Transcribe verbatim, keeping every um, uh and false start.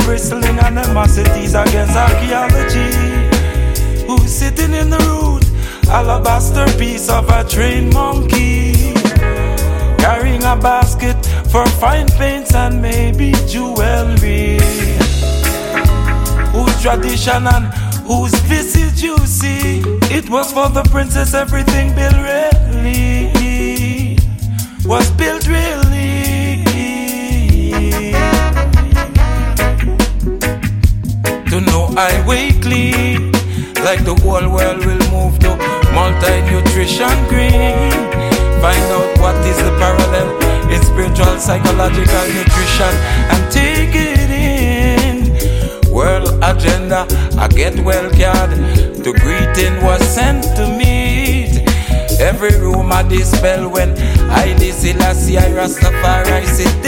bristling animosities against archaeology. Who's sitting in the root? Alabaster piece of a trained monkey, carrying a basket for fine paints and maybe jewelry. Whose tradition and whose visage you see? It was for the princess everything built really was built really. To know I weekly, like the whole world will move to multi-nutrition green. Find out what is the parallel in spiritual, psychological nutrition and take it in. World agenda, I get well card. The greeting was sent to meet. Every room I dispel when I Selassie I Rastafari sit.